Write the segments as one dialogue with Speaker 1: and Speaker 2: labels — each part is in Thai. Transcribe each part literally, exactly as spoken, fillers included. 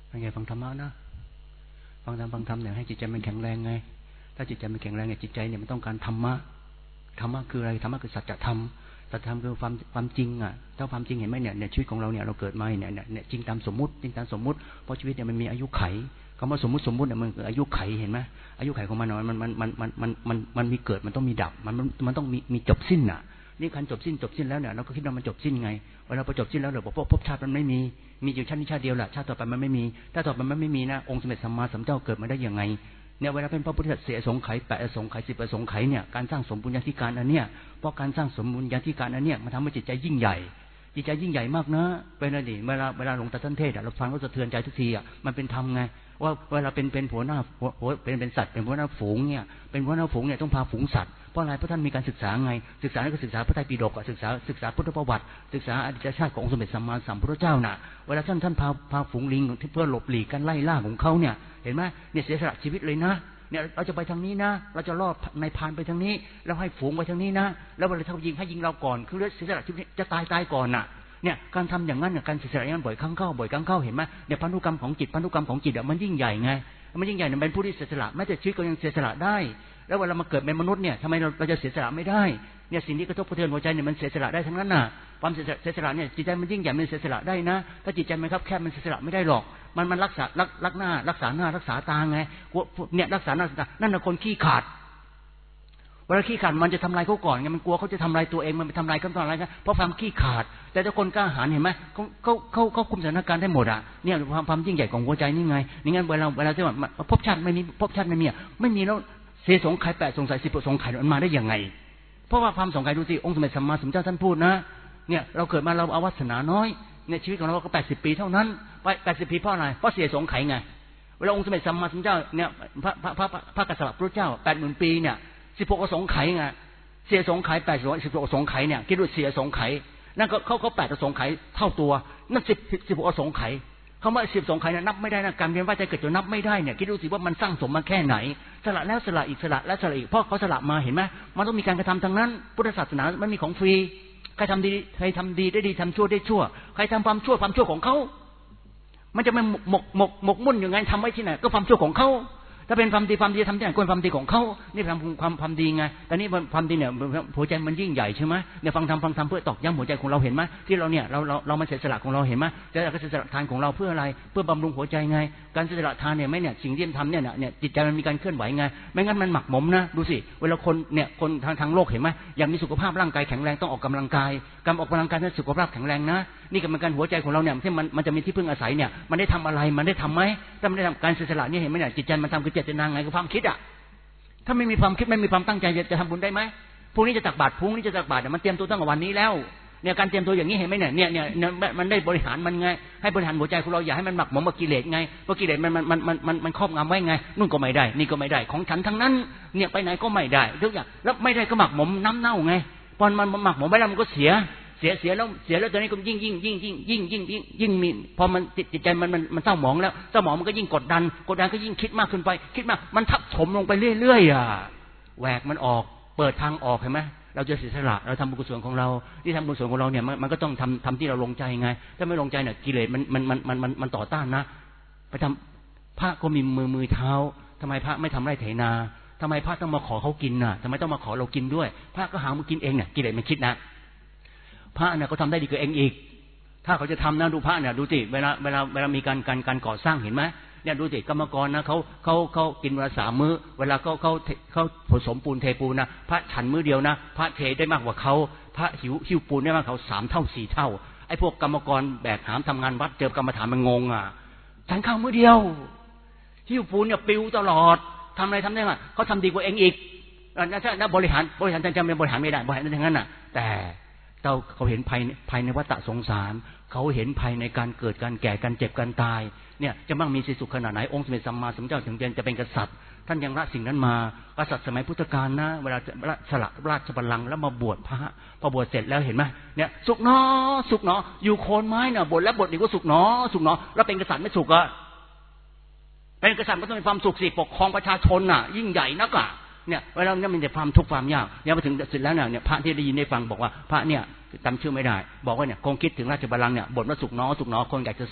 Speaker 1: เป็นไงฟังธรรมะนะฟังธรรมฟังธรรมเนี่ยให้จิตใจมันแข็งแรงไงถ้าจิตใจมันแข็งแรงเนี่ยจิตใจเนี่ยมันต้องการธรรมะธรรมะคืออะไรธรรมะคือสัจธรรมสัจธรรมคือความความจริงอ่ะถ้าความจริงเห็นไหมเนี่ยชีวิตของเราเนี่ยเราเกิดมาเนี่ยเนี่ยจริงตามสมมุติจริงตามสมมุติเพราะชีวิตเนี่ยมันมีอายุไขคำว่าสมมุติสมมุติเนี่ยมันคืออายุไขเห็นไหมอายุไขของมันมันมันมันมันมันมันมันมีเกิดมันต้องมีดับมันมันต้องมีมีจบสิ้นอ่ะนี่การจบสิ้นจบสิ้นแล้วเนี่ยเราก็คิดว่ามันจบสิ้นไงเวลาพอจบสิ้นแล้วเราบอกว่าภพชาติมันไม่มีมีอยู่ชาตินี้ชาติเดียวแหละชาติต่อไปมันไม่มีถ้าต่อไปมันไม่มีนะองค์สมเด็จสัมมาสัมพุทธเจ้าเกิดมาได้ยังไงเนี่ยเวลาเป็นพระพุทธเสียสงไขแปดสงไขสิบสงไขเนี่ยการสร้างสมบุญญาธิการอันเนี้ยเพราะการสร้างสมบุญญาธิการอันเนี้ยมันทำให้จิตใจยิ่งใหญ่จิตใจยิ่งใหญ่มากนะเป็นอะไรเวลาเวลาหลวงตาท่านเทศเราฟังก็สะเทือนใจทุกทีอ่ะมันเป็นธรรมไงว่าเวลาเป็นเป็นหัวหน้าหัวเป็นเป็นสัตว์เป็นหัวหน้าฝูงเนี่ยเป็นหัวหน้าฝูงเนี่ยต้องพาฝูงสัตว์เพราะอะไรเพราะท่านมีการศึกษาไงศึกษาแล้วก็ศึกษาพระไตรปิฎกศึกษาศึกษาพุทธประวัติศึกษาอดีตชาติขององค์สมเด็จสัมมาสัมพุทธเจ้าน่ะเวลาท่านท่านพาพาฝูงลิงเพื่อหลบหลีกการไล่ล่าของเขาเนี่ยเห็นไหมเนี่ยเสียสละชีวิตเลยนะเนี่ยเราจะไปทางนี้นะเราจะรอดในพานไปทางนี้แล้วให้ฝูงไปทางนี้นะแล้วเวลาเขายิงให้ยิงเราก่อนคือเสียสละชีวิตจะตายตายก่อนน่ะเนี่ยการทำอย่างนั้นเนี่ยการเสียสละอย่างนั้นบ่อยครั้งเข้าบ่อยครั้งเข้าเห็นไหมเนี่ยพันธุกรรมของจิตพันธุกรรมของจิตมันยิ่งใหญ่ไงมันยิ่งใหญ่เนี่ยเป็นผู้ที่เสียสละแม้แต่ชีวิตก็ยังเสียสละได้แล้วเวลามาเกิดเป็นมนุษย์เนี่ยทำไมเราเราจะเสียสละไม่ได้เนี่ยสิ่งที่กระทบกระเทือนหัวใจเนี่ยมันเสียสละได้ทั้งนั้นน่ะความเสียสละเนี่ยจิตใจมันยิ่งใหญ่มันเสียสละได้นะถ้าจิตใจมันครับแคบมันเสียสละไม่ได้หรอกมันมันรักษารักรักหน้ารักษาหน้ารักษาตาไงเนี่ยรักษาหน้ารักษานั่นน่ะคนขี้ขาดเวลาขี้ขาดมันจะทำลายเขาก่อนไงมันกลัวเขาจะทำลายตัวเองมันไปทำลายเขาตอนอะไรกันเพราะความขี้ขาดแต่ถ้าคนกล้าหาญเห็นไหมเขาเขาเขาเขาคุมสถานการณ์ได้หมดอ่ะเนี่ยความความยิ่งใหญ่ของหัวใจนี่ไงนี่งั้นเวลาเวลาที่ว่าภพชาติไม่มีภพชาติไม่มีไม่มีแล้วเสียสงไขแปดสงสัยสิบสงไขมันมาได้ยังไงเพราะว่าความสงสัยดูสิองค์สมเด็จสัมมาสัมพุทธเจ้าท่านพูดนะเนี่ยเราเกิดมาเราอวัสนาน้อยในชีวิตของเราก็แปดสิบปีเท่านั้นแปดสิบปีเพราะอะไรเพราะเสียสงไขไงเวลาองค์สมเด็จสัมมาสัมพุทธเจ้าเนี่ยพระพระพระพระกษัตริย์พระเจ้าแปดหมื่นปีเนี่ยสิบหกสงไขไงเสียสงไขแปดสิบหกสงไขเนี่ยคิดดูเสียสงไขนั่นก็เขาเขาแปดสงไขเท่าตัวนั่นสิบสิบหกสงไขเขาว่าสิบสงไขเนี่ยนับไม่ได้นะการเวียนว่ายใจเกิดจนนับไม่ได้เนี่ยคิดดูสิว่ามันสร้างสมมาแค่ไหนสละแล้วสละอีกสละแล้วสละอีกเพราะเขาสละมาเห็นไหมมันต้องมีการกระทำทางนั้นพุทธศาสนาไม่มีของฟรีใครทำดีใครทำดีได้ดีทำชั่วได้ชั่วใครทำความชั่วความชั่วของเขามันจะไม่หมกหมกหมกมุ่นอย่างไงทำไว้ที่ไหนก็ความชั่วของเขาถ้าเป็นความดีความดีทำที่ไหนควรความดีของเขานี่ทำความความดีไงแต่นี่ความดีเนี่ยหัวใจมันยิ่งใหญ่ใช่ไหมเนี่ยฟังทำฟังทำเพื่อตอกย้ำหัวใจของเราเห็นไหมที่เราเนี่ยเราเราเรามันเสียสละของเราเห็นไหมจะเราเสียสละทานของเราเพื่ออะไรเพื่อบำรุงหัวใจไงการเสียสละทานเนี่ยไม่เนี่ยสิ่งที่ทำเนี่ยเนี่ยจิตใจมันมีการเคลื่อนไหวไงไม่งั้นมันหมักหมมนะดูสิเวลาคนเนี่ยคนทางทางโลกเห็นไหมอยากมีสุขภาพร่างกายแข็งแรงต้องออกกำลังกายการออกกำลังกายให้สุขภาพแข็งแรงนะนี่ก็เป็นการหัวใจของเราเนี่ยที่มันมันจะมีที่พึ่งอาศัยเนี่ยมันได้ทำอะไรมันได้ทำไหมถ้ามันได้ทำการเสียสละเนี่ยเห็นไหมเนี่ยจิตใจมันทำคือเจตนาไงคือความคิดอ่ะถ้าไม่มีความคิดไม่มีความตั้งใจจะทำบุญได้ไหมพรุ่งนี้จะตักบาตรพรุ่งนี้จะตักบาตรมันเตรียมตัวตั้งแต่วันนี้แล้วเนี่ยการเตรียมตัวอย่างนี้เห็นไหมเนี่ยเนี่ยเนี่ยมันได้บริหารมันไงให้บริหารหัวใจของเราอย่าให้มันหมักหมมกับกิเลสไงเพราะกิเลสมันมันมันมันมันมันครอบงำไว้ไงนู่นก็ไม่ได้นี่ก็ไม่ได้ของฉันทั้งนั้นเนี่ยไปไหนก็ไม่ได้ทุกอย่างแล้วไม่ได้ก็หมักหมมน้ำเน่าไงพอมันหมักหมมไว้แล้วมันก็เสียเสียเสียแล้วเสียแล้วตอนนี้ก็ยิ่งยิ่งยิ่งยิ่งยิ่งยิ่งยิ่งยิ่งมีพอมันจิตใจมันมันมันเศร้าหมองแล้วเศร้าหมองมันก็ยิ่งกดดันกดดันก็ยิ่งคิดมากขึ้นไปคิดมากมันทับถมลงไปเรื่อยๆอ่ะแหวกมันออกเปิดทางออกเห็นไหมเราจะเสียสละเราทำบุญกุศลของเราที่ทำบุญกุศลของเราเนี่ยมันก็ต้องทำทำที่เราลงใจไงถ้าไม่ลงใจเนี่ยกิเลสมันมันมันมันมันมันต่อต้านนะไปทำพระก็มีมือมือเท้าทำไมพระไม่ทำไร่ไถนาทำไมพระต้องมาขอเขากินน่ะทำไมต้องมาขอเรากินด้วยพระก็หามากินเองเนี่ยกิเลสมันคิดนะพระเนี่ยเขาทำได้ดีกว่าเองอีกถ้าเขาจะทำนะดูพระเนี่ยดูสิเวลาเวลาเวลามีการการการก่อสร้างเห็นไหมเนี่ยดูสิกรรมกรนะเขาเขาเขากินเวลาสามมื้อเวลาเขาเขาเขาผสมปูนเทปูนนะพระฉันมื้อเดียวนะพระเทได้มากกว่าเขาพระหิวหิวปูนได้มากกว่าเขาสามเท่าสี่เท่าไอ้พวกกรรมกรแบกหามทำงานวัดเจอกรรมฐานมันงงอ่ะฉันข้าวมื้อเดียวหิวปูนเนี่ยปิวตลอดทำอะไรทำได้ไหมเขาทำดีกว่าเองอีกนะถ้าถ้าบริหารบริหารจำเป็นบริหารไม่ได้บริหารได้ทั้งนั้นน่ะแต่เราเขาเห็นภายภายในวัฏสงสารเขาเห็นภายในการเกิดการแก่การเจ็บการตายเนี่ยจะมั่งมีสุขขนาดไหนองค์สมเด็จสัมมาสัมพุทธเจ้าถึงจะเป็นกษัตริย์ท่านยังละสิ่งนั้นมากษัตริย์สมัยพุทธกาลนะเวลาสละราชบัลลังก์แล้วมาบวชพระพอบวชเสร็จแล้วเห็นไหมเนี่ยสุขเนาะสุขเนาะอยู่โคนไม้เนี่ยบวชแล้วบวชอีกก็สุขเนาะสุขเนาะแล้วเป็นกษัตริย์ไม่สุขอะเป็นกษัตริย์ก็ต้องมีความสุขสิปกครองประชาชนน่ะยิ่งใหญ่นักอะเนี่ยเวลาเนี่ยมันจะความทุกข์ความยากเนี่ยมาถึงเสร็จแล้วเนี่ยพระที่ได้ยินได้ฟังบอกว่าพระเนี่ยจำชื่อไม่ได้บอกว่าเนี่ยคงคิดถึงราชบัลลังก์เนี่ยบ่นว่าสุขเนาะสุขเนาะคนอยากจะศึก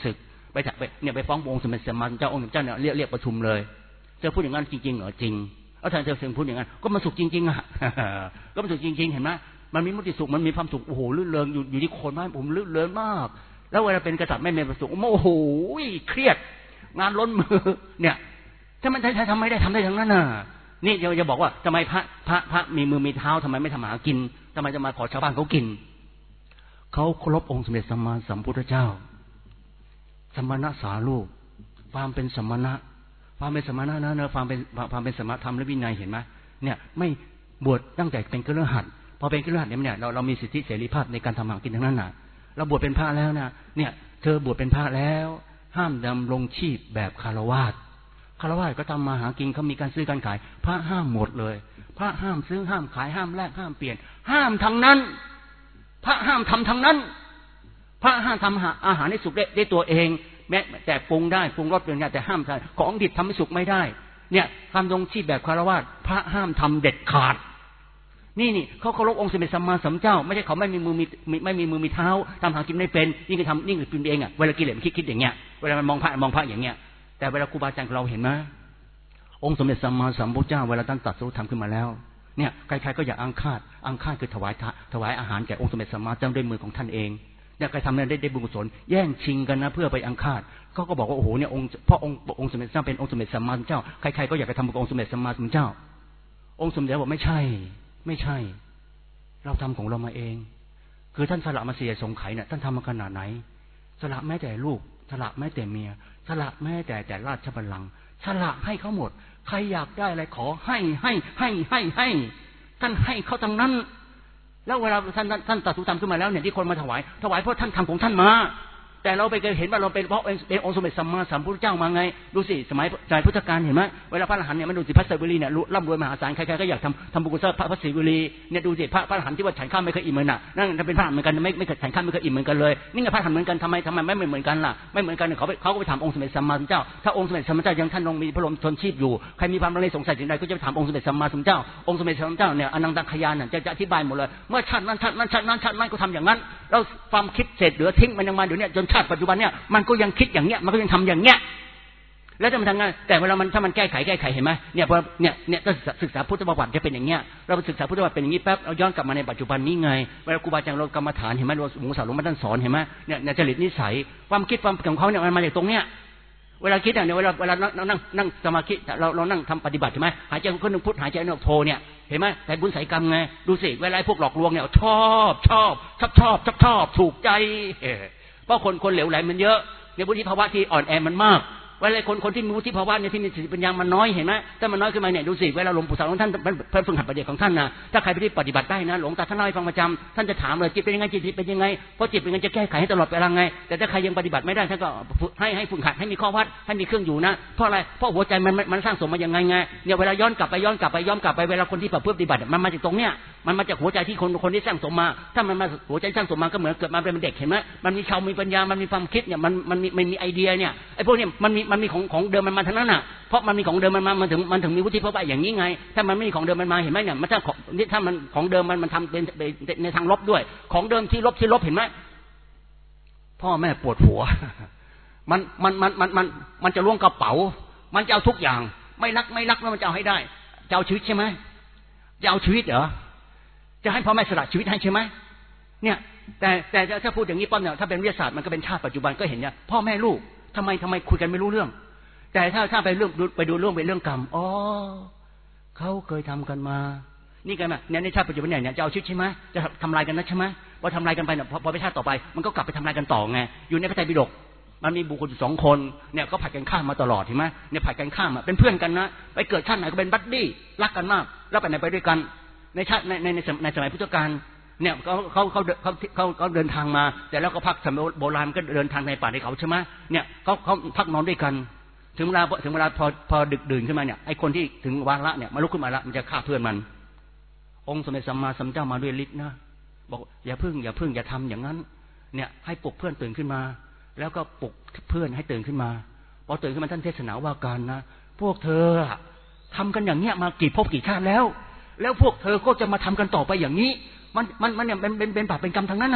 Speaker 1: ไปไปเนี่ยไปฟ้ององค์สมเด็จสัมมาสัมพุทธเจ้าองค์เจ้าเนี่ยเรียกเรียกประชุมเลยเธอพูดอย่างนั้นจริงๆเหรอจริงแล้วท่านเธอเสียงพูดอย่างนั้นก็มันสุขจริงๆอ่ะก็มันสุขจริงๆเห็นไหมมันมีมุติสุขมันมีความสุขโอ้โหลื่นเริงอยู่อยู่ที่คนมากผมลื่นเริงมากแล้วเวลาเป็นกษัตริย์ไม่มีความสุขโอ้โหเครียดงานล้นมือเนี่ยถ้ามันใช้ทำไม่ได้ทำได้ทั้งนั้นน่ะนี่จะจะบอกว่าทำไมพระพระพระมีมือมีเท้าทำไมไม่ทำหากินทำไมจะมาขอชาวบ้านเขากินเขาเคารพองค์สมเด็จสัมมาสัมพุทธเจ้าสมณะสาลูกความเป็นสมณะความเป็นสมณะนะเนอะความเป็นความเป็นสมณธรรมและวินัยเห็นไหมเนี่ยไม่บวชตั้งแต่เป็นคฤหัสถ์พอเป็นคฤหัสถ์เนี่ยเราเรามีสิทธิเสรีภาพในการทำหากินทั้งนั้นน่ะเราบวชเป็นพระแล้วนะเนี่ยเธอบวชเป็นพระแล้วห้ามดำรงชีพแบบคฤหัสถ์คฤหัสถ์ก็ทำมาหากินเขามีการซื้อการขายพระห้ามหมดเลยพระห้ามซื้อห้ามขายห้ามแลกห้ามเปลี่ยนห้ามทั้งนั้นพระห้ามทำทั้งนั้นพระห้ามทำอาหารให้สุกได้ได้ตัวเองแม้แต่ปรุงได้ปรุงรสเป็นไงแต่ห้ามทำของดิบทำให้สุกไม่ได้เนี่ยคำดงชีพแบบคฤหัสถ์พระห้ามทำเด็ดขาดนี่นี่เขาเคารพองค์สมเด็จสัมมาสัมพุทธเจ้าไม่ใช่เขาไม่มีมือมีไม่มีมือมีเท้าทำหากินไม่เป็นนี่คือทำนี่คือกินเองอ่ะเวลากินเหลวคิดคิดอย่างเงี้ยเวลามันมองพระมองพระอย่างเงี้ยแต่เวลาครูบาอาจารย์เราเห็นไหมองค์สมเด็จสัมมาสัมพุทธเจ้าเวลาท่านตรัสรู้ธรรมขึ้นมาแล้วเนี่ยใครๆก็อยากอังคาดอังคาดคือถวายถวายอาหารแก่องค์สมเด็จสัมมาสัมพุทธเจ้าด้วยมือของท่านเองเนี่ยใครทำเนี่ยได้ได้บุญกุศลแย่งชิงกันนะเพื่อไปอังคาดเขาก็บอกว่าโอ้โหเนี่ยองค์เพราะองค์องค์สมเด็จเจ้าเป็นองค์สมเด็จสัมมาสัมพุทธเจ้าใครๆก็อยากจะทำบุญกับองค์สมเด็จสัมมาสัมพุทธเจ้าองค์สมเด็จบอกไม่ใช่ไม่ใช่เราทำของเรามาเองคือท่านสละมาเสียสงไขเนี่ยท่านทำมาขนาดไหนสละแม้แต่ลูกสละแม้แต่เมียสละแม้แต่แต่ราชบัลลังก์สละให้เขาหมดใครอยากได้อะไรขอให้ให้ให้ให้ให้ท่านให้เขาทั้งนั้นแล้วเวลาท่านท่านตรัสรู้ธรรมขึ้นมาแล้วเนี่ยที่คนมาถวายถวายเพราะท่านทำของท่านมาแต่เราไปเห็นว่าเราเป็นเพราะเป็นองค์สมเด็จสัมมาสัมพุทธเจ้ามาไงดูสิสมัยสมัยพุทธกาลเห็นไหมเวลาพระอรหันต์เนี่ยมันดูสิพระศิวลีเนี่ยร่ำรวยมหาศาลใครๆก็อยากทำทำบุญกุศลพระพระศิวลีเนี่ยดูสิพระพระอรหันต์ที่ว่าฉันข้าวไม่เคยอิ่มเลยน่ะนั่นเป็นพระเหมือนกันไม่ไม่เคยฉันข้าวไม่เคยอิ่มเหมือนกันเลยนี่ไงพระอรหันต์เหมือนกันทำไมทำไมไม่เหมือนกันล่ะไม่เหมือนกันเขาเขาก็ไปถามองค์สมเด็จสัมมาสัมพุทธเจ้าถ้าองค์สมเด็จสัมมาสัมพุทธเจ้ายังท่านลงมีพระลมชนชีพอยู่ใครมีความลังเลสงสัยถึงใดก็จะไปถามองค์สมเด็จสัมมาสัมพุทธเจ้าองค์สมเด็จสัมมาสัมพุทธเจ้าเนี่ยอนันตขยานน่ะจะจะอธิบายหมดเลยเมื่อชาตินั้นชาตินั้นชาตินั้นชาตินั้นก็ทำอย่างนั้นแล้วความคิดเสร็จเหลือทิ้งมันยังมาเดี๋ยวนี้จนชาติปัจจุบันเนี่ยมันก็ยังคิดอย่างเงี้ยมันก็ยังทำอย่างเงี้ยแล้วจะมันทำงานแต่เวลามันถ้ามันแก้ไขแก้ไขเห็นไหมเนี่ยพอเนี่ยเนี่ยก็ศึกษาพุทธประวัติจะเป็นอย่างเงี้ยเราศึกษาพุทธประวัติเป็นอย่างนี้แป๊บเราย้อนกลับมาในปัจจุบันนี้ไงเวลาครูบาอาจารย์เรากรรมฐานเห็นไหมเราหมูสาวหลวงพ่อท่านสอนเห็นไหมเนี่ยเนี่ยจริตนิสัยความคิดความของเขาเนี่ยมันมาจากตรงเนี้ยเวลาคิดเนี่ยเวลาเวลานั่งนั่งนั่งสมาธิเราเรานั่งทำปฏิบัติใช่ไหมหายใจคนหนึ่งพุทหายใจหนึ่งโทเนี่ยเห็นไหมแต่บุญใส่กรรมไงดูสิเวลาพวกหลอกลวงเนี่ยชอบชอบชอบชอบชอบชอบถูกใจเพราะคนคนเหลวไหลมันเยอะในวุฒิภาวะที่อ่อนแอมันมากเวลาคนคนที่มีวุฒิภาวะเนี่ยที่มีสติปัญญามันน้อยเห็นไหมถ้ามันน้อยขึ้นมาเนี่ยดูสิเวลาหลวงปู่สาวของท่านเพิ่มฝึกหัดปฏิบัติของท่านนะถ้าใครไปที่ปฏิบัติได้นะหลวงตาท่านเล่าให้ฟังประจำท่านจะถามเลยจิตเป็นยังไงจิตเป็นยังไงเพราะจิตเป็นยังไงจะแก้ไขให้ตลอดเวลาไงแต่ถ้าใครยังปฏิบัติไม่ได้ท่านก็ให้ให้ฝึกหัดให้มีข้อวัดให้มีเครื่องอยู่นะเพราะอะไรเพราะหัวใจมันมันสร้างสมมายังไงไงเนี่ยเวลาย้อนกลับไปย้อนกลับไปย้อนกลับไปเวลาคนที่ปฏิบัติมันมาจากตรงเนี้ยมันมาจากหัวใจที่คนคนที่สร้างสมมาถ้ามันมาหัวใจสร้างสมมาก็เหมือนเกิดมาเป็นเด็กเห็นไหมมันมีชาวมีปัญญามันมีความคิดเนี่ยมันมันมีมันมีไอเดียเนี่ยไอ้พวกเนี้ยมันมีมันมีของของเดิมมันมาทั้งนั้นน่ะเพราะมันมีของเดิมมันมามันถึงมันถึงมีวุฒิภาวะอย่างนี้ไงถ้ามันไม่มีของเดิมมันมาเห็นไหมเนี่ยมันถ้าของนี่ถ้ามันของเดิมมันมันทำเป็นในทางลบด้วยของเดิมที่ลบที่ลบเห็นไหมพ่อแม่ปวดหัวมันมันมันมันมันมันจะล้วงกระเป๋ามันจะเอาทุกอย่างไม่รักไม่รักแล้วมันจะเอาให้ได้จะเอาชีวิตใช่ไหมจะเอาชีวิตเหรอจะให้พ่อแม่สละชีวิตให้ใช่ไหมเนี่ยแต่แต่ถ้าพูดอย่างนี้ป้อมเนี่ยถ้าเป็นวิทยาศาสตร์มันก็เป็นชาติปัจจุบันก็เห็นเนี่ยพ่อแม่ลูกทำไมทำไมคุยกันไม่รู้เรื่องแต่ถ้าถ้าไปเรื่องไปดูเรื่องไปเรื่องกรรมอ๋อเขาเคยทำกันมานี่กันมาเนี่ยในชาติปัจจุบันเนี่ยจะเอาชีวิตใช่ไหมจะทำลายกันนะใช่ไหมพอทำลายกันไปเนี่ยพอไปชาติต่อไปมันก็กลับไปทำลายกันต่อไงอยู่ในพระไตรปิฎกมันมีบุคคลสองคนเนี่ยก็ผัดกันฆ่ามาตลอดเห็นไหมเนี่ยผัดกันฆ่ามาเป็นเพื่อนกันนะไปเกิดชาติไหนก็เป็นบัดดี้รักกันมากแล้วไปไหนไปด้วยกันในชาติในในในสมัยพุทธกาลเนี่ยเขาเขาเขาเขาเขาเขาเดินทางมาแต่แล้วก็พักสมัยโบราณก็เดินทางในป่าในเขาใช่ไหมเนี่ยเขาเขาพักนอนด้วยกันถึงเวลาถึงเวลาพอพอดึกดื่นขึ้นมาเนี่ยไอ้คนที่ถึงวาระเนี่ยมาลุกขึ้นมาละมันจะฆ่าเพื่อนมันองค์สมเด็จสัมมาสัมพุทธเจ้ามาด้วยฤทธิ์นะบอกอย่าพึ่งอย่าพึ่งอย่าทำอย่างนั้นเนี่ยให้ปลุกเพื่อนตื่นขึ้นมาแล้วก็ปลุกเพื่อนให้ตื่นขึ้นมาพอตื่นขึ้นมาท่านเทศนาว่าการนะพวกเธอทำกันอย่างเนี้ยมากี่ภพกี่ชาติแล้วแล้วพวกเธอก็จะมาทำกันต่อไปอย่างนี้มันมันมันเนี่ยเป็นเป็นเป็นบาปเป็นกรรมทั้งนั้นน่ะ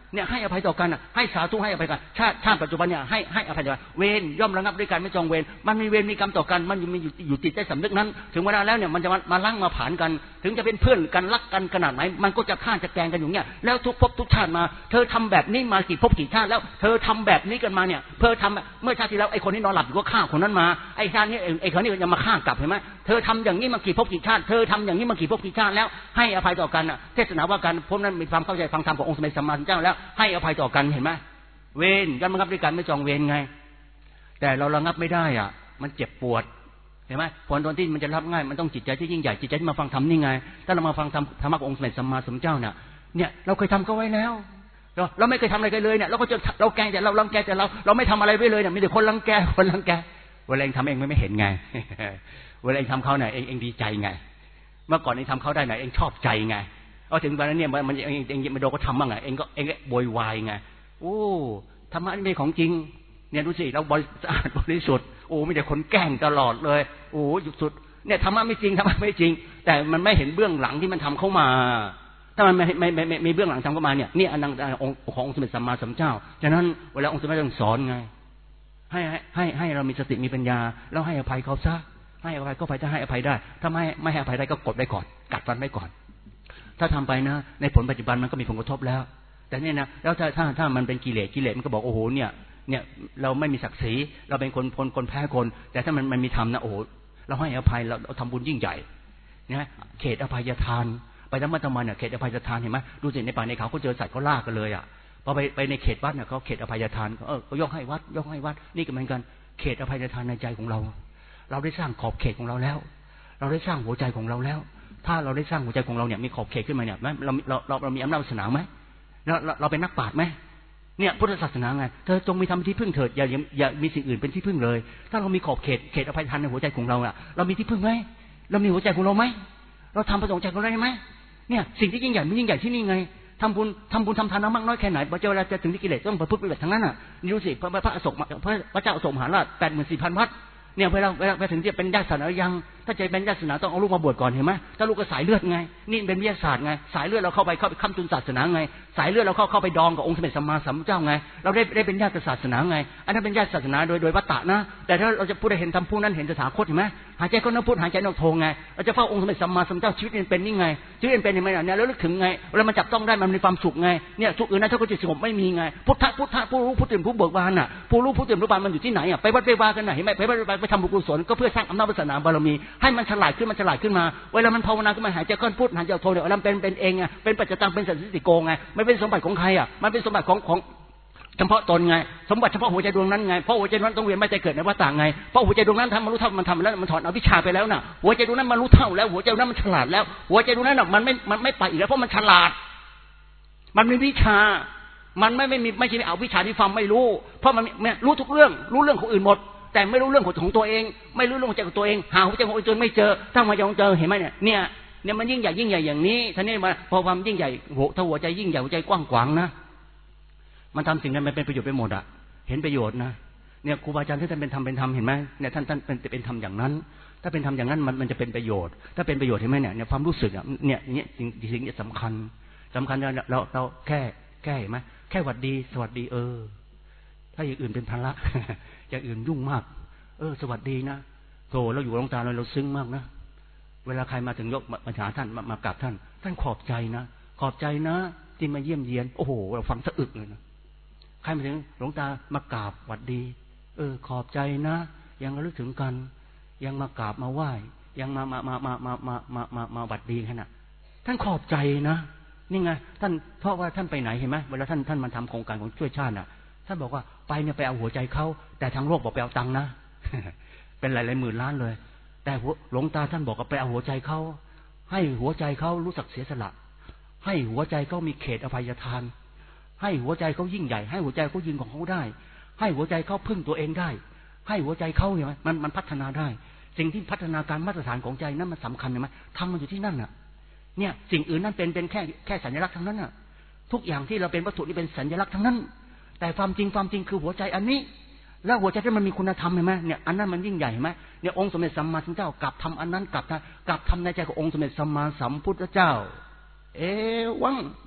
Speaker 1: เนี่ยให้อภัยต่อกันอ่ะให้สาธุให้อภัยกันชาติชาติปัจจุบันเนี่ยให้ให้อภัยต่อกันเวรย่อมระงับด้วยการไม่จองเวรมันมีเวรมีกรรมต่อกันมันมีอยู่อยู่ติดใต้สำนึกนั้นถึงเวลาแล้วเนี่ยมันจะมามาล้างมาผ่านกันถึงจะเป็นเพื่อนกันรักกันขนาดไหนมันก็จะฆ่าจะแกล้งกันอยู่เนี่ยแล้วทุกภพทุกชาติมาเธอทำแบบนี้มากี่ภพกี่ชาติแล้วเธอทำแบบนี้กันมาเนี่ยเธอทำเมื่อชาติที่แล้วไอ้คนที่นอนหลับอยู่ก็ฆ่าคนนั้นมาไอ้ชาตินี้ไอ้คนนี้จะมาฆ่ากลับเห็นไหมเธอทำอย่างนี้มากี่ภพกี่ชาติเธอทำอย่างนี้มากี่ภพกี่ชาติแล้วให้อภัยต่อกันอ่ะเทศนาว่าการพวกนั้นมีความเข้าใจฟังธรรมขององค์สมเด็จสัมมาสัมพุทธเจ้าแล้วให้อภัยต่อกันเห็นไหมเวรย่อมระงับด้วยกันไม่จองเวรไงแต่เราระงับไม่ได้อ่ะมันเจ็บปวดเห็นไหมผลตอนที่มันจะรับง่ายมันต้องจิตใจที่ยิ่งใหญ่จิตใจที่มาฟังธรรมนี่ไงถ้าเรามาฟังธรรมธรรมะขององค์สมเด็จสัมมาสัมพุทธเจ้าเนี่ยเนี่ยเราเคยทำก็ไว้แล้วเราเราไม่เคยทำอะไรกันเลยเนี่ยเราก็จะเราแกล้งแต่เราลังแกแต่เราเราไม่ทำอะไรไว้เลยเนี่ยมีแต่คนลังแกคนลังแกเวลาเองทำเองไม่เห็นไงเวลาเองทำเขาเนี่ยเองเองดีใจไงเมื่อก่อนเองทำเขาได้ไหนเองชอบใจไงเอาถึงวันนั้นเนี่ยมันเองเองมาโดนก็ทำบ้างไงเองก็เองก็โวยวายไงโอ้ธรรมะนี่เป็นของจริงเนี่ยดูสิเราบริสุทธิ์บริสุทธิ์โอ้ไม่แต่คนแกล้งตลอดเลยโอ้หยุดสุดเนี่ยธรรมะไม่จริงธรรมะไม่จริงแต่มันไม่เห็นเบื้องหลังที่มันทำเข้ามาถ้ามันไม่ไม่ไม่ไม่มีเบื้องหลังทำเข้ามาเนี่ยนี่อันนั้นองค์ขององค์สมเด็จสัมมาสัมพุทธเจ้าฉะนั้นเวลาองค์สมเด็จต้องสอนไงให้ให้ให้เรามีสติมีปัญญาแล้วให้อภัยเขาซะให้อภัยก็ไปถ้าให้อภัยได้ถ้าไม่ไม่ให้อภัยได้ก็กดไว้ก่อนกัดฟันไว้ก่อนถ้าทำไปนะในผลปัจจุบันมันก็มีผลกระทบแล้วแต่เนี่ยนะแล้วถ้าถ้าถ้ามันเป็นกิเลสกิเลสมันก็บอกโอ้โหเนี่ยเนี่ยเราไม่มีศักดิ์ศรีเราเป็นคนคนคนแพ้คนแต่ถ้ามันมันมีธรรมนะโอ้โหเราให้อภัยเราเราทำบุญยิ่งใหญ่นะเขตอภัยทานไปธรรมะธรรมะเนี่ยเขตอภัยทานเห็นไหมดูสิในป่าในเขาเขาเจอสัตว์เขาล่ากันเลยอ่ะพอไปไปในเขตวัดเนี่ยเขาเขตอภัยทานเออเขายกให้วัดยกให้วัดนี่ก็เหมือนกันเขตอภัยทานในใจของเราเราได้สร้างขอบเขตของเราแล้วเราได้สร้างหัวใจของเราแล้วถ้าเราได้สร้างหัวใจของเราเนี่ยมีขอบเขตขึ้นมาเนี่ยเราเราเราเรามีอำนาจวาสนาไหมเราเราเป็นนักปราชญ์ไหมเนี่ยพุทธศาสนาไงเธอจงมีธรรมที่พึ่งเถิดอย่าอย่ามีสิ่งอื่นเป็นที่พึ่งเลยถ้าเรามีขอบเขตเขตอภัยทานในหัวใจของเราอ่ะเรามีที่พึ่งไหมเรามีหัวใจของเราไหมเราทำประสงค์ใจของเราได้ไหมเนี่ยสิ่งที่ยิ่งใหญ่มันยิ่งใหญ่ที่นี่ไงทำบุญทำบุญทำทานน้ำมากน้อยแค่ไหนพอเวลาจะถึงที่กิเลสต้องประพฤติปฏิบัติทั้งนั้นอ่ะนี่ดูสิพระพระอโศกพระเจ้าอโศกมหาราชแปดหมื่นสี่พันวัดเนี่ยเวลาเวลาไปถึงจะเป็นญาติศาสนายังถ้าใจเป็นญาติศาสนาต้องเอาลูกมาบวชก่อนเห็นไหมถ้าลูกก็สายเลือดไงนี่เป็นวิทยาศาสตร์ไงสายเลือดเราเข้าไปเข้าไปค้ำจุนศาสนาไงสายเลือดเราเข้าเข้าไปดองกับองค์สมเด็จสัมมาสัมพุทธเจ้าไงเราได้ได้เป็นญาติศาสนาไงอันนั้นเป็นญาติศาสนาโดยโดยวัตตะนะแต่ถ้าเราจะพูดได้เห็นทำผู้นั้นเห็นสถาคตเห็นไหมหายใจก็น้ำพุทหายใจนกโทไงเราจะเฝ้าองค์สมเด็จสัมมาสัมพุทธเจ้าชีวิตเป็นนี่ไงชีวิตเป็นยังไงเนี่ยแล้วลึกถึงไงเวลามันจับต้องได้มันมีความสุขไงเนี่ยสุขอื่นนั้นถ้าก็จิตสงบไม่มีไงพุทธะพุทธะผู้รู้ผู้ตื่นผู้เบิกบานน่ะผู้รู้ผู้ตื่นผู้เบิกบานมันอยู่ที่ไหนอ่ะไปวัดไปวากันไหนเห็นไหมไปวัดไปไปทำบุญกุศลก็เพื่อสร้างอำนาจวาสนาบารมีให้มันฉลาดขึ้นมันฉลาดขึ้นมาเวลามันภาวนาขึ้นมาหายใจก้อนพุทหายใจโทเนี่ยมันเป็นเป็นเองไงเป็นปัจจตังเป็นสันติโกไงไม่เป็นสมบัติของใครอ่ะมันเป็นสมบัติของของเฉพาะตนไงสมบัติเฉพาะหัวใจดวงนั้นไงเพราะหัวใจดวงนั้นต้องเวียนไม่ใจเกิดในวัฏฏะไงเพราะหัวใจดวงนั้นทำมันรู้เท่ามันทำแล้วมันถอนอวิชชาไปแล้วน่ะหัวใจดวงนั้นมันรู้เท่าแล้วหัวใจดวงนั้นมันฉลาดแล้วหัวใจดวงนั้นน่ะมันไม่มันไม่ไปอีกแล้วเพราะมันฉลาดมันมีวิชามันไม่ไม่มีไม่ใช่เอาวิชาที่ฟังไม่รู้เพราะมันรู้ทุกเรื่องรู้เรื่องของอื่นหมดแต่ไม่รู้เรื่องของตัวเองไม่รู้เรื่องของตัวเองหาหัวใจของตัวเองไม่เจอถ้าหัวใจของเจอเห็นไหมเนี่ยเนี่ยเนี่ยมันยิ่งใหญ่ยิ่งใหญ่อย่างนี้ท่านี้มาพอความยิ่งใหญ่โหถ้าหัวใจยิ่งใหญ่หัวใจกว้างขวางนะมันทำสิ่งนั้นมันเป็นประโยชน์ไปหมดอ่ะเห็นประโยชน์นะเนี่ยครูบาอาจารย์ที่ท่านเป็นธรรมเป็นธรรมเห็นไหมเนี่ยท่านท่านเป็นเป็นธรรมอย่างนั้นถ้าเป็นธรรมอย่างนั้นมันมันจะเป็นประโยชน์ถ้าเป็นประโยชน์เห็นไหมเนี่ยเนี่ยความรู้สึกอ่ะเนี่ยเนี่ยสิ่งสิ่งนี้สำคัญสำคัญเราเราเราแค่แค่เห็นไหมแค่หวัดดีสวัสดีเออถ้าอย่างอื่นเป็นภาระอย่างอื่นยุ่งมากเออสวัสดีนะโธ่เราอยู่หลวงตาเราเราซึ้งมากนะเวลาใครมาถึงยกมาหาท่านมามากราบท่านท่านขอบใจนะขอบใจนะที่มาเยี่ยมเยียนโอ้โหเราฟังสะอึกเลยนะใครมาถึงหลวงตามากราบหวัดดีเออขอบใจนะยังระลึกถึงกันยังมากราบมาไหว้ยังมามามามามามามามามาหวัดดีขนาดท่านขอบใจนะนี่ไงท่านเพราะว่าท่านไปไหนเห็นไหมเวลาท่านท่านมาทำโครงการของช่วยชาติน่ะท่านบอกว่าไปเนี่ยไปเอาหัวใจเขาแต่ทางโลกบอกไปเอาตังค์นะเป็นหลายหลายหมื่นล้านเลยแต่หลวงตาท่านบอกว่าไปเอาหัวใจเขาให้หัวใจเขารู้จักเสียสละให้หัวใจเขามีเขตอภัยทานให้หัวใจเขายิ่งใหญ่ให้หัวใจเขายืนของเขาได้ให้หัวใจเขาพึ่งตัวเองได้ให้หัวใจเขาเห็นไหมมันมันพัฒนาได้สิ่งที่พัฒนาการมาตรฐานของใจนั้นมันสำคัญเห็นไหมทำมันอยู่ที่นั่นน่ะเนี่ยสิ่งอื่นนั่นเป็นเป็นแค่แค่สัญลักษณ์ทั้งนั้นน่ะทุกอย่างที่เราเป็นวัตถุนี่เป็นสัญลักษณ์ทั้งนั้นแต่ความจริงความจริงคือหัวใจอันนี้แล้วหัวใจที่มันมีคุณธรรมเห็นไหมเนี่ยอันนั้นมันยิ่งใหญ่เห็นไหมเนี่ยองค์สมเด็จสัมมาสัมพุทธเจ้ากลับทำอันนั้นกลับกลับทำในใจขององค์สมเด็จสัมมาสัมพุทธเจ้าเอวัง